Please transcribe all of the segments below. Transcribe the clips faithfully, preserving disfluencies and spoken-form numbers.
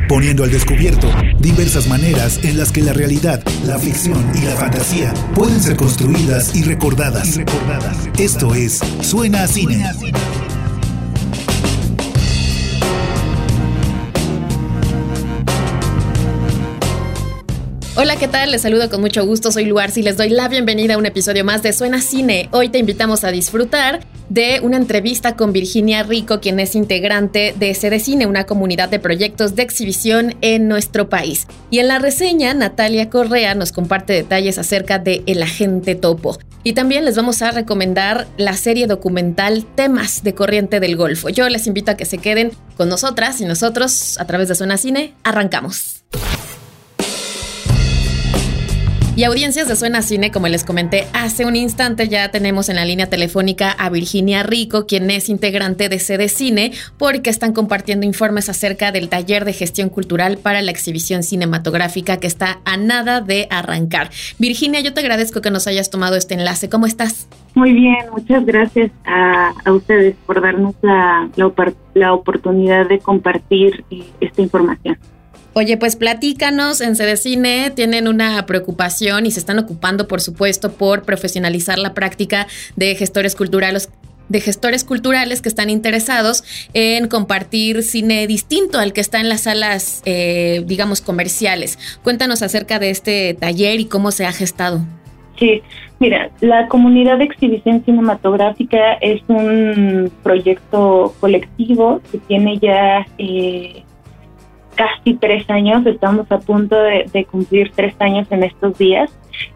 poniendo al descubierto diversas maneras en las que la realidad, la ficción y la fantasía pueden ser construidas y recordadas. Y recordadas. Esto es Suena a Cine. Suena a Cine. Hola, ¿qué tal? Les saludo con mucho gusto, soy Luars y les doy la bienvenida a un episodio más de Suena Cine. Hoy te invitamos a disfrutar de una entrevista con Virginia Rico, quien es integrante de Cedecine, una comunidad de proyectos de exhibición en nuestro país. Y en la reseña, Natalia Correa nos comparte detalles acerca de El Agente Topo. Y también les vamos a recomendar la serie documental Temas de Corriente del Golfo. Yo les invito a que se queden con nosotras y nosotros, a través de Suena Cine, arrancamos. Y audiencias de Suena Cine, como les comenté hace un instante, ya tenemos en la línea telefónica a Virginia Rico, quien es integrante de Cedecine, porque están compartiendo informes acerca del taller de gestión cultural para la exhibición cinematográfica que está a nada de arrancar. Virginia, yo te agradezco que nos hayas tomado este enlace. ¿Cómo estás? Muy bien, muchas gracias a, a ustedes por darnos la, la, la oportunidad de compartir eh, esta información. Oye, pues platícanos, en Cedecine tienen una preocupación y se están ocupando, por supuesto, por profesionalizar la práctica de gestores culturales, de gestores culturales que están interesados en compartir cine distinto al que está en las salas, eh, digamos, comerciales. Cuéntanos acerca de este taller y cómo se ha gestado. Sí, mira, la comunidad de exhibición cinematográfica es un proyecto colectivo que tiene ya Eh, casi tres años, estamos a punto de, de cumplir tres años en estos días,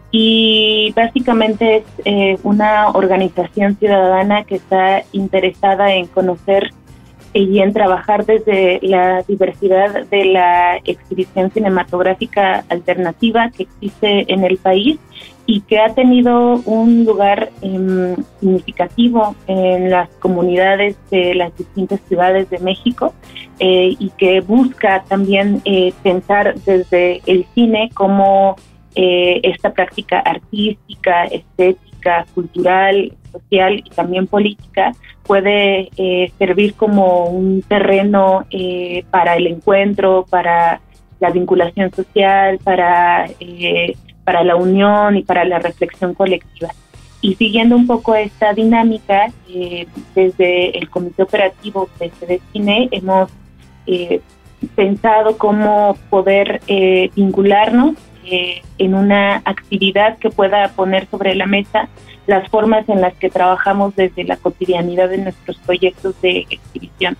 y básicamente es eh, una organización ciudadana que está interesada en conocer y en trabajar desde la diversidad de la exhibición cinematográfica alternativa que existe en el país y que ha tenido un lugar eh, significativo en las comunidades de las distintas ciudades de México, eh, y que busca también eh, pensar desde el cine como eh, esta práctica artística, estética, cultural, social y también política puede eh, servir como un terreno eh, para el encuentro, para la vinculación social, para eh, para la unión y para la reflexión colectiva. Y siguiendo un poco esta dinámica, eh, desde el Comité Operativo de Cedecine hemos eh, pensado cómo poder eh, vincularnos eh, en una actividad que pueda poner sobre la mesa las formas en las que trabajamos desde la cotidianidad de nuestros proyectos de exhibición.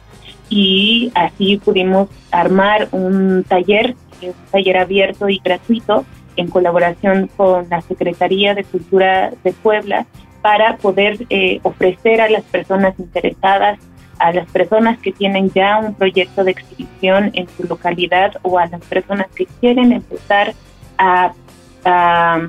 Y así pudimos armar un taller, un taller abierto y gratuito, en colaboración con la Secretaría de Cultura de Puebla, para poder eh, ofrecer a las personas interesadas, a las personas que tienen ya un proyecto de exhibición en su localidad o a las personas que quieren empezar a, a,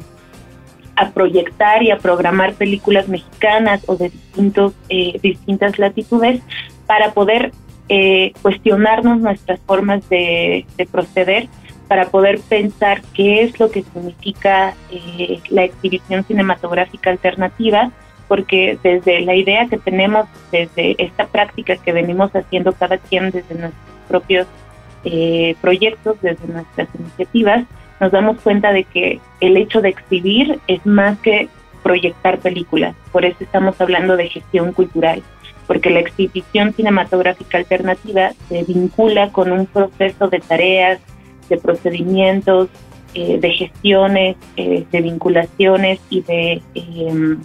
a proyectar y a programar películas mexicanas o de distintos, eh, distintas latitudes, para poder eh, cuestionarnos nuestras formas de, de proceder, para poder pensar qué es lo que significa eh, la exhibición cinematográfica alternativa, porque desde la idea que tenemos, desde esta práctica que venimos haciendo cada quien desde nuestros propios eh, proyectos, desde nuestras iniciativas, nos damos cuenta de que el hecho de exhibir es más que proyectar películas. Por eso estamos hablando de gestión cultural, porque la exhibición cinematográfica alternativa se vincula con un proceso de tareas, de procedimientos, eh, de gestiones, eh, de vinculaciones y de, eh,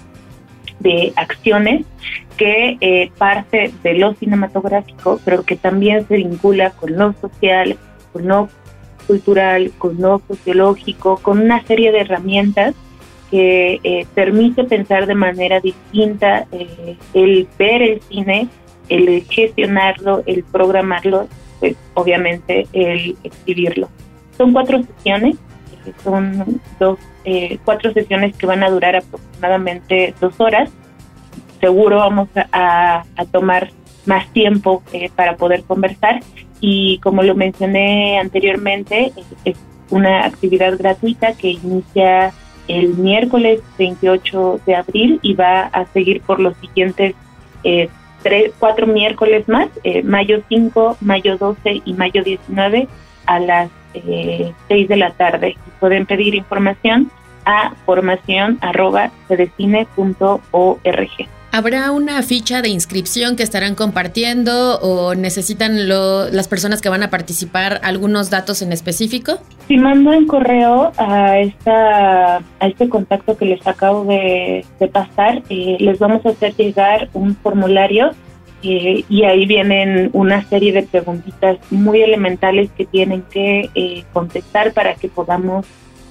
de acciones que eh, parte de lo cinematográfico, pero que también se vincula con lo social, con lo cultural, con lo sociológico, con una serie de herramientas que eh, permite pensar de manera distinta eh, el ver el cine, el gestionarlo, el programarlo, pues obviamente el exhibirlo. Son cuatro sesiones, son dos, eh, cuatro sesiones que van a durar aproximadamente dos horas. Seguro vamos a, a tomar más tiempo eh, para poder conversar, y como lo mencioné anteriormente, es una actividad gratuita que inicia el miércoles veintiocho de abril y va a seguir por los siguientes eh, tres, cuatro miércoles más, eh, mayo cinco, mayo doce y mayo diecinueve. a las eh, seis de la tarde. Pueden pedir información a formación arroba cedecine punto org. ¿Habrá una ficha de inscripción que estarán compartiendo o necesitan lo, las personas que van a participar algunos datos en específico? Si mandan correo a esta a este contacto que les acabo de, de pasar, eh, les vamos a hacer llegar un formulario eh, y ahí vienen una serie de preguntitas muy elementales que tienen que eh, contestar para que podamos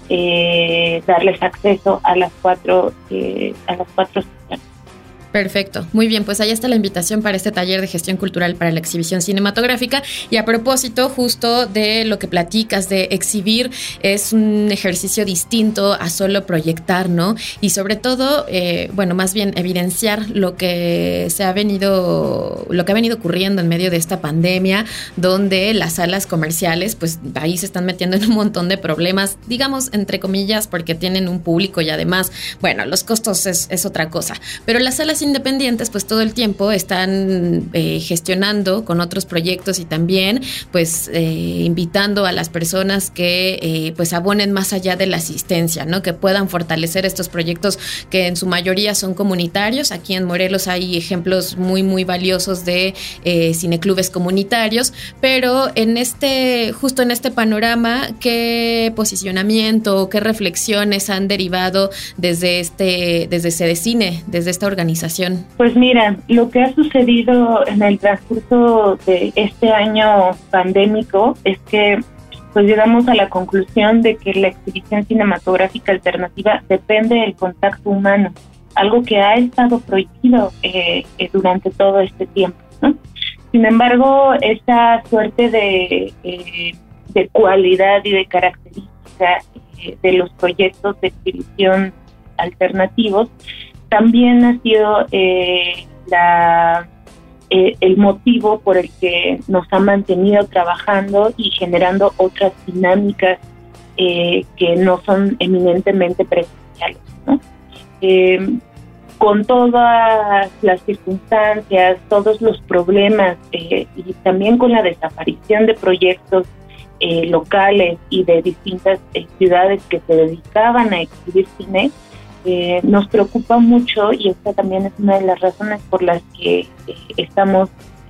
eh, darles acceso a las cuatro eh, a las cuatro sesiones. Perfecto, muy bien, pues ahí está la invitación para este taller de gestión cultural para la exhibición cinematográfica. Y a propósito justo de lo que platicas de exhibir, es un ejercicio distinto a solo proyectar, ¿no? Y sobre todo, eh, bueno, más bien evidenciar lo que se ha venido, lo que ha venido ocurriendo en medio de esta pandemia, donde las salas comerciales, pues ahí se están metiendo en un montón de problemas, digamos, entre comillas, porque tienen un público y además, bueno, los costos es, es otra cosa, pero las salas independientes pues todo el tiempo están eh, gestionando con otros proyectos y también pues eh, invitando a las personas que eh, pues abonen más allá de la asistencia, ¿no? Que puedan fortalecer estos proyectos que en su mayoría son comunitarios. Aquí en Morelos hay ejemplos muy muy valiosos de eh, cineclubes comunitarios, pero en este justo en este panorama, ¿qué posicionamiento, qué reflexiones han derivado desde este desde Cedecine, desde esta organización? Pues mira, lo que ha sucedido en el transcurso de este año pandémico es que pues llegamos a la conclusión de que la exhibición cinematográfica alternativa depende del contacto humano, algo que ha estado prohibido eh, durante todo este tiempo, ¿no? Sin embargo, esa suerte de, eh, de cualidad y de característica eh, de los proyectos de exhibición alternativos también ha sido eh, la, eh, el motivo por el que nos ha mantenido trabajando y generando otras dinámicas eh, que no son eminentemente presenciales, ¿no? Eh, con todas las circunstancias, todos los problemas eh, y también con la desaparición de proyectos eh, locales y de distintas eh, ciudades que se dedicaban a exhibir cine, Eh, nos preocupa mucho, y esta también es una de las razones por las que eh, estamos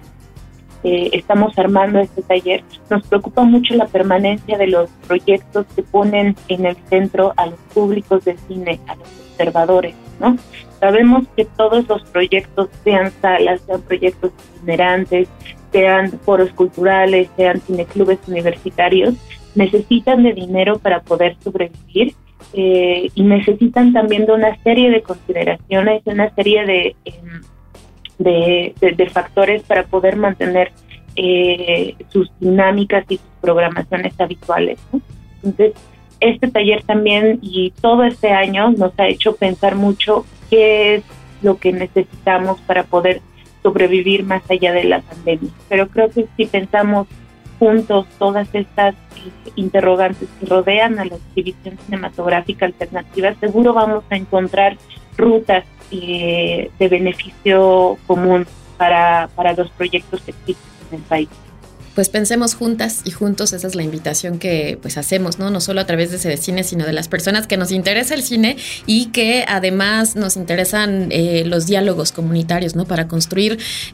eh, estamos armando este taller. Nos preocupa mucho la permanencia de los proyectos que ponen en el centro a los públicos de cine, a los observadores, ¿no? Sabemos que todos los proyectos, sean salas, sean proyectos itinerantes, sean foros culturales, sean cineclubes universitarios, necesitan de dinero para poder sobrevivir. Eh, y necesitan también de una serie de consideraciones, de una serie de, de, de, de factores para poder mantener eh, sus dinámicas y sus programaciones habituales, ¿no? Entonces, este taller también y todo este año nos ha hecho pensar mucho qué es lo que necesitamos para poder sobrevivir más allá de la pandemia. Pero creo que si pensamos juntos todas estas eh, interrogantes que rodean a la exhibición cinematográfica alternativa, seguro vamos a encontrar rutas eh, de beneficio común para, para los proyectos que existen en el país. Pues pensemos juntas y juntos, esa es la invitación que pues hacemos, ¿no? No solo a través de Cedecine, sino de las personas que nos interesa el cine y que además nos interesan eh, los diálogos comunitarios, ¿no? Para construir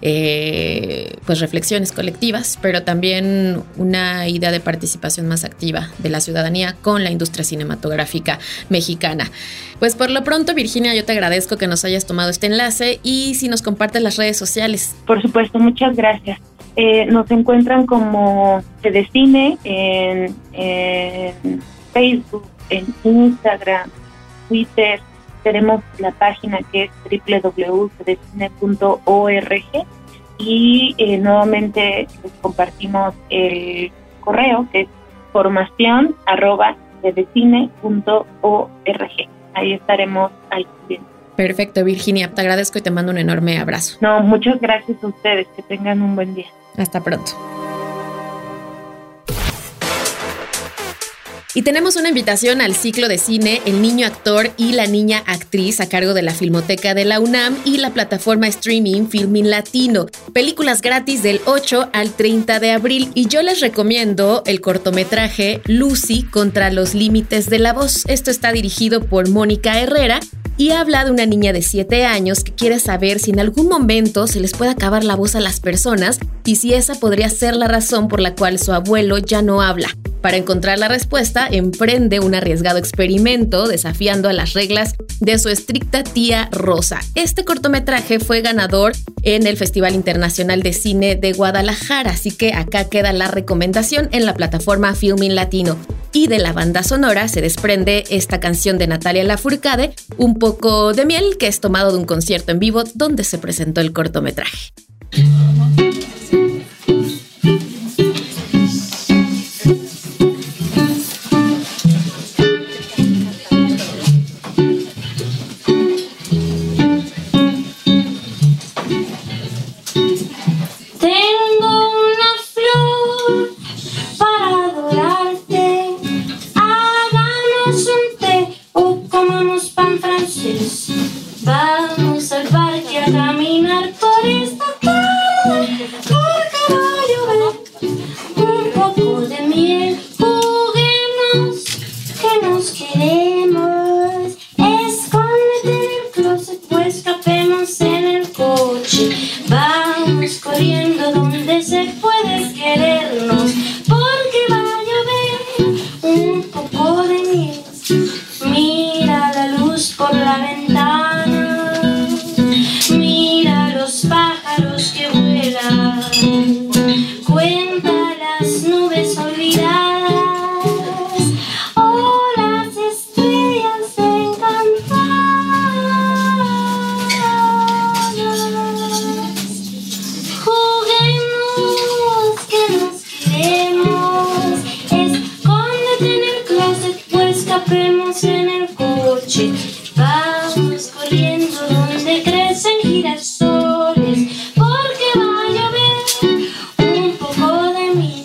eh, pues reflexiones colectivas, pero también una idea de participación más activa de la ciudadanía con la industria cinematográfica mexicana. Pues por lo pronto, Virginia, yo te agradezco que nos hayas tomado este enlace y si nos compartes las redes sociales. Por supuesto, muchas gracias. Eh, nos encuentran como Cedecine en, en Facebook, en Instagram, Twitter. Tenemos la página que es doble u doble u doble u punto cedecine punto org y eh, nuevamente les compartimos el correo que es formación arroba cedecine punto org. Ahí estaremos al siguiente. Perfecto, Virginia, te agradezco y te mando un enorme abrazo. No, muchas gracias a ustedes, que tengan un buen día. Hasta pronto. Y tenemos una invitación al ciclo de cine El Niño Actor y la Niña Actriz a cargo de la Filmoteca de la UNAM y la plataforma streaming Filmin Latino. Películas gratis del ocho al treinta de abril. Y yo les recomiendo el cortometraje Lucy contra los límites de la voz. Esto está dirigido por Mónica Herrera y habla de una niña de siete años que quiere saber si en algún momento se les puede acabar la voz a las personas y si esa podría ser la razón por la cual su abuelo ya no habla. Para encontrar la respuesta, emprende un arriesgado experimento desafiando a las reglas de su estricta tía Rosa. Este cortometraje fue ganador en el Festival Internacional de Cine de Guadalajara, así que acá queda la recomendación en la plataforma Filmin Latino. Y de la banda sonora se desprende esta canción de Natalia Lafourcade, Un poco de miel, que es tomado de un concierto en vivo donde se presentó el cortometraje. Vamos al parque a caminar por esta tarde, porque va a llover. Un poco de miel, juguemos, que nos queremos. Escóndete en el closet o escapemos en el coche. Vamos corriendo donde se puede querernos, porque va a llover. Un poco de miel, mira la luz por la ventana, mira los pájaros que vuelan, cuenta las nubes olvidadas o las estrellas encantadas. Juguemos que nos queremos, escóndete en el closet o escapemos en el coche. Vamos corriendo donde crecen girasoles, porque va a llover un poco de miel.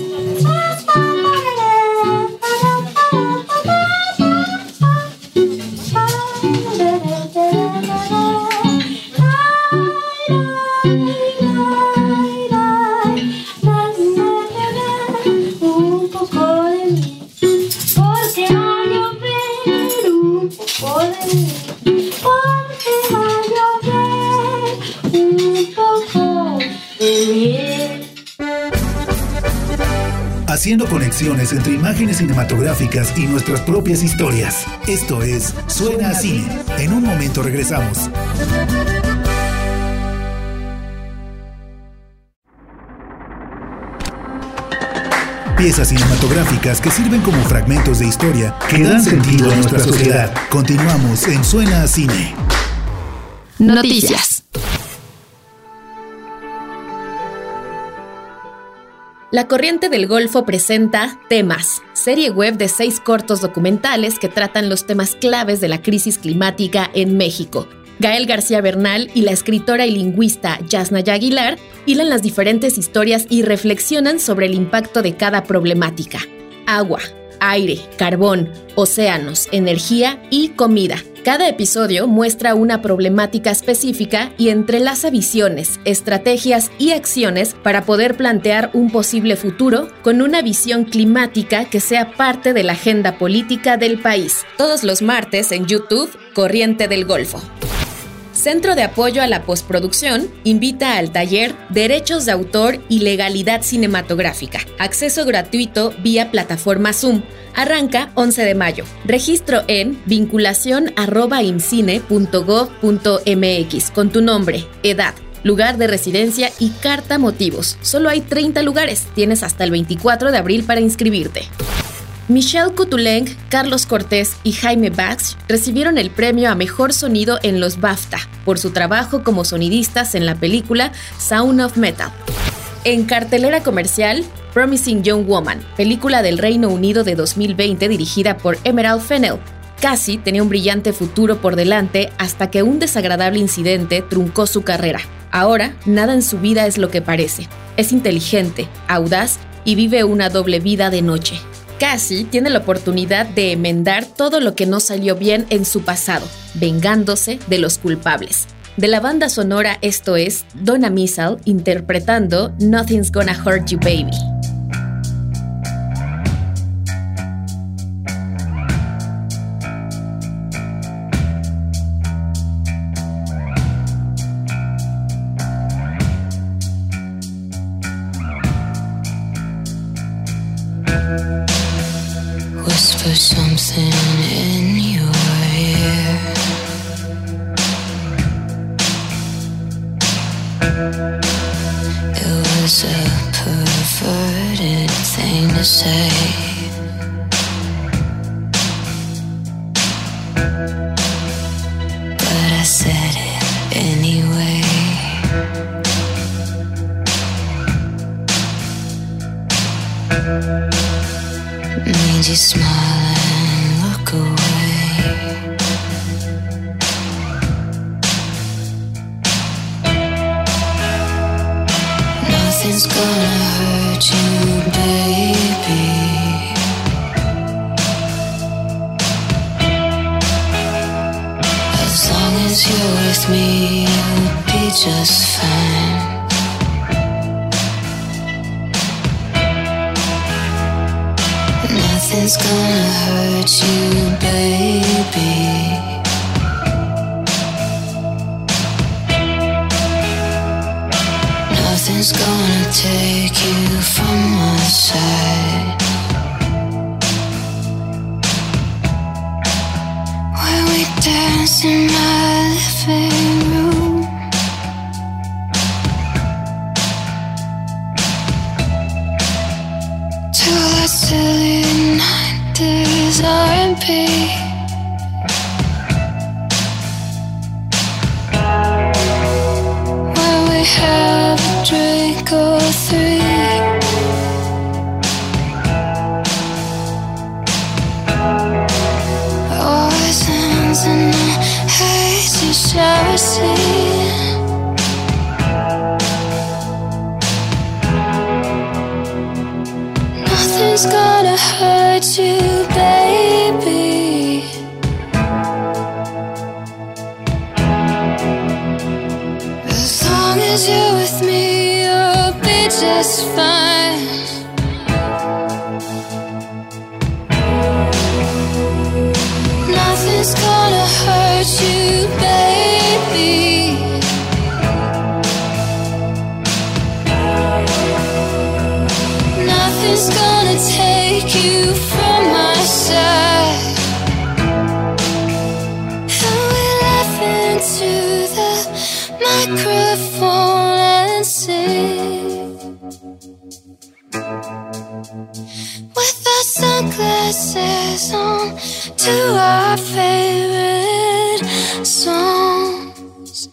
Un poco de miel, porque va a llover un poco de miel, porque va a llover un poco de miel. Haciendo conexiones entre imágenes cinematográficas y nuestras propias historias. Esto es Suena a Cine. En un momento regresamos. Piezas cinematográficas que sirven como fragmentos de historia que dan sentido a nuestra sociedad. Continuamos en Suena a Cine. Noticias. La Corriente del Golfo presenta Temas, serie web de seis cortos documentales que tratan los temas claves de la crisis climática en México. Gael García Bernal y la escritora y lingüista Yasnaya Aguilar hilan las diferentes historias y reflexionan sobre el impacto de cada problemática. Agua, aire, carbón, océanos, energía y comida. Cada episodio muestra una problemática específica y entrelaza visiones, estrategias y acciones para poder plantear un posible futuro con una visión climática que sea parte de la agenda política del país. Todos los martes en YouTube, Corriente del Golfo. Centro de Apoyo a la Postproducción invita al taller Derechos de Autor y Legalidad Cinematográfica. Acceso gratuito vía plataforma Zoom. Arranca once de mayo. Registro en vinculación arroba imcine punto gov punto mx con tu nombre, edad, lugar de residencia y carta motivos. Solo hay treinta lugares. Tienes hasta el veinticuatro de abril para inscribirte. Michelle Cotuleng, Carlos Cortés y Jaime Bax recibieron el premio a Mejor Sonido en los BAFTA por su trabajo como sonidistas en la película Sound of Metal. En cartelera comercial, Promising Young Woman, película del Reino Unido de dos mil veinte dirigida por Emerald Fennell. Cassie tenía un brillante futuro por delante hasta que un desagradable incidente truncó su carrera. Ahora, nada en su vida es lo que parece. Es inteligente, audaz y vive una doble vida de noche. Cassie tiene la oportunidad de enmendar todo lo que no salió bien en su pasado, vengándose de los culpables. De la banda sonora, esto es Donna Missal interpretando Nothing's Gonna Hurt You Baby. Whisper something in your ear. It was a perverted thing to say, but I said it anyway. Made you smile and look away. Nothing's gonna hurt you, baby. As long as you're with me, you'll be just fine. Nothing's gonna hurt you, baby. Nothing's gonna take you from my side. When we dance in my living room, till that silly nineties R and B. When we have a drink or three, always ends in a hazy shower scene. Nothing's gonna hurt you, baby. As long as you're with me, you'll be just fine. Nothing's gonna hurt you, baby. Nothing's gonna take you from my side. And we laugh into the microphone and sing with our sunglasses on to our favorite songs.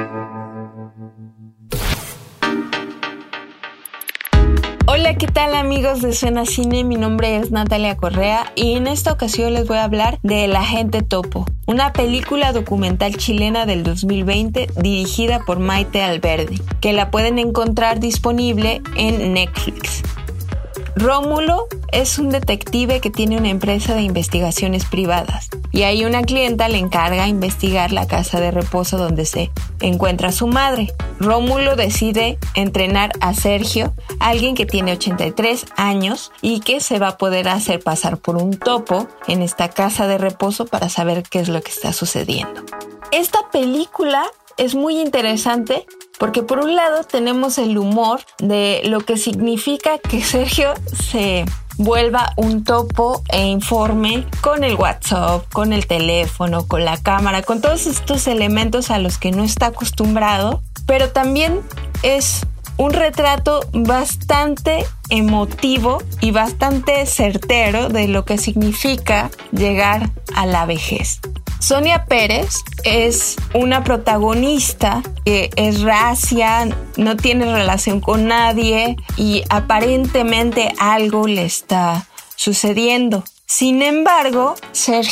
Hola, ¿qué tal amigos de Suena Cine? Mi nombre es Natalia Correa y en esta ocasión les voy a hablar de El Agente Topo, una película documental chilena del dos mil veinte dirigida por Maite Alberdi, que la pueden encontrar disponible en Netflix. Rómulo es un detective que tiene una empresa de investigaciones privadas y ahí una clienta le encarga investigar la casa de reposo donde se encuentra su madre. Rómulo decide entrenar a Sergio, alguien que tiene ochenta y tres años y que se va a poder hacer pasar por un topo en esta casa de reposo para saber qué es lo que está sucediendo. Esta película es muy interesante porque por un lado tenemos el humor de lo que significa que Sergio se vuelva un topo e informe con el WhatsApp, con el teléfono, con la cámara, con todos estos elementos a los que no está acostumbrado, pero también es un retrato bastante emotivo y bastante certero de lo que significa llegar a la vejez. Sonia Pérez es una protagonista que es racia, no tiene relación con nadie y aparentemente algo le está sucediendo. Sin embargo, Sergio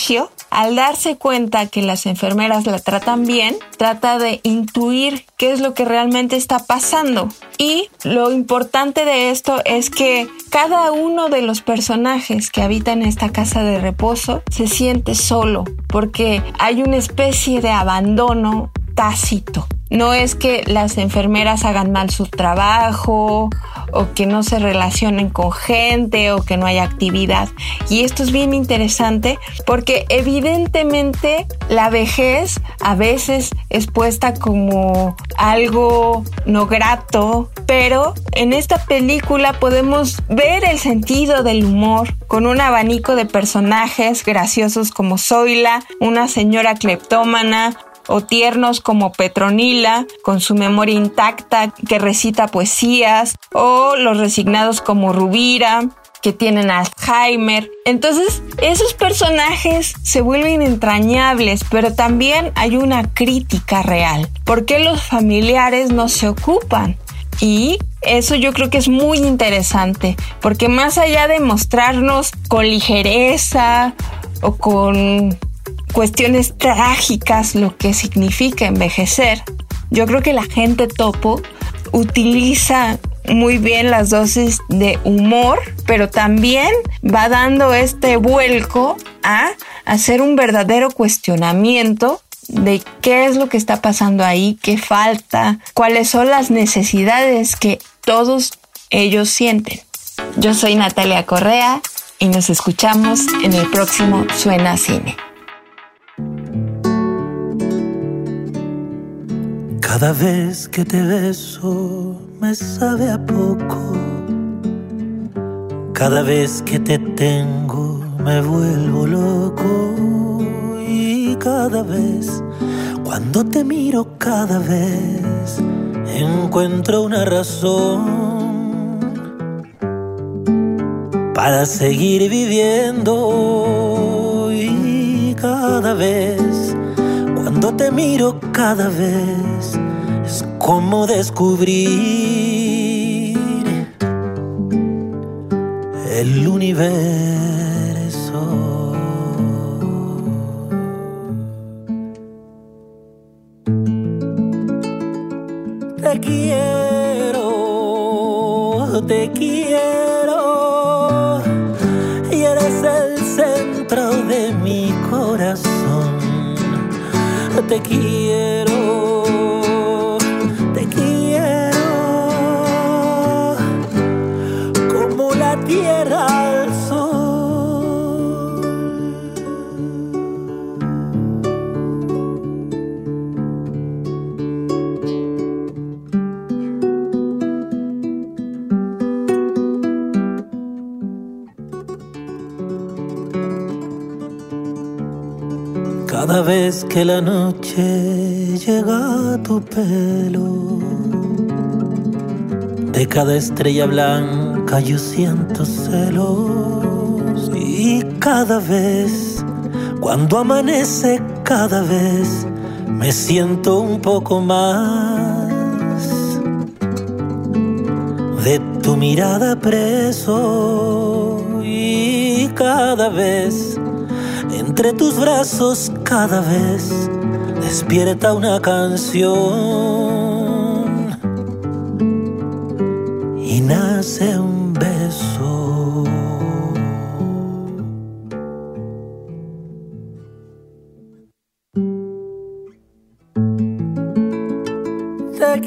al darse cuenta que las enfermeras la tratan bien, trata de intuir qué es lo que realmente está pasando. Y lo importante de esto es que cada uno de los personajes que habitan esta casa de reposo se siente solo, porque hay una especie de abandono tácito. No es que las enfermeras hagan mal su trabajo o que no se relacionen con gente o que no haya actividad. Y esto es bien interesante porque evidentemente la vejez a veces es puesta como algo no grato, pero en esta película podemos ver el sentido del humor con un abanico de personajes graciosos como Zoila, una señora cleptómana, o tiernos como Petronila, con su memoria intacta, que recita poesías, o los resignados como Rubira, que tienen Alzheimer. Entonces, esos personajes se vuelven entrañables, pero también hay una crítica real. ¿Por qué los familiares no se ocupan? Y eso yo creo que es muy interesante, porque más allá de mostrarnos con ligereza o con cuestiones trágicas lo que significa envejecer, yo creo que la gente topo utiliza muy bien las dosis de humor, pero también va dando este vuelco a hacer un verdadero cuestionamiento de qué es lo que está pasando ahí, qué falta, cuáles son las necesidades que todos ellos sienten. Yo soy Natalia Correa y nos escuchamos en el próximo Suena Cine. Cada vez que te beso me sabe a poco. Cada vez que te tengo me vuelvo loco. Y cada vez, cuando te miro, cada vez encuentro una razón para seguir viviendo. Y cada vez, cuando te miro, cada vez es como descubrir el universo. Te quiero, te quiero, y eres el centro de mi corazón. Te quiero, te quiero, como la tierra al sol. Cada vez que la noche llega a tu pelo, de cada estrella blanca yo siento celos. Y cada vez, cuando amanece, cada vez me siento un poco más de tu mirada preso. Y cada vez, entre tus brazos, cada vez despierta una canción y nace un beso. Te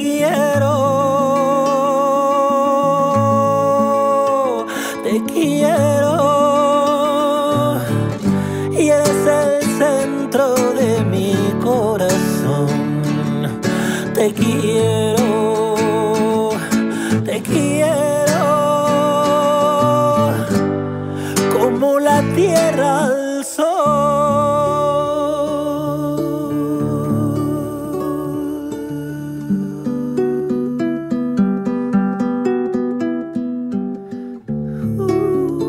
quiero, te quiero, y eres el centro de mi corazón. Te quiero, te quiero, como la tierra al sol. Uh.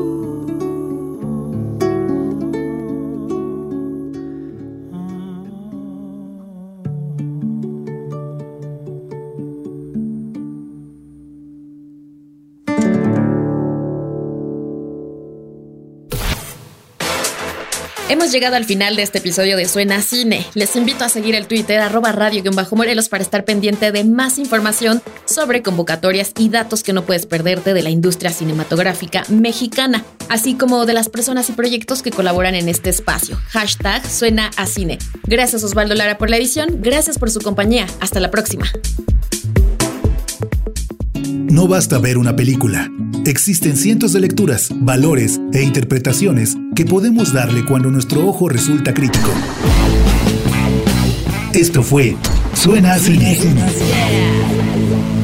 Hemos llegado al final de este episodio de Suena Cine. Les invito a seguir el Twitter arroba radio-morelos para estar pendiente de más información sobre convocatorias y datos que no puedes perderte de la industria cinematográfica mexicana, así como de las personas y proyectos que colaboran en este espacio. Hashtag Suena a Cine. Gracias Osvaldo Lara por la edición, gracias por su compañía. Hasta la próxima. No basta ver una película. Existen cientos de lecturas, valores e interpretaciones que podemos darle cuando nuestro ojo resulta crítico. Esto fue Suena a Cine.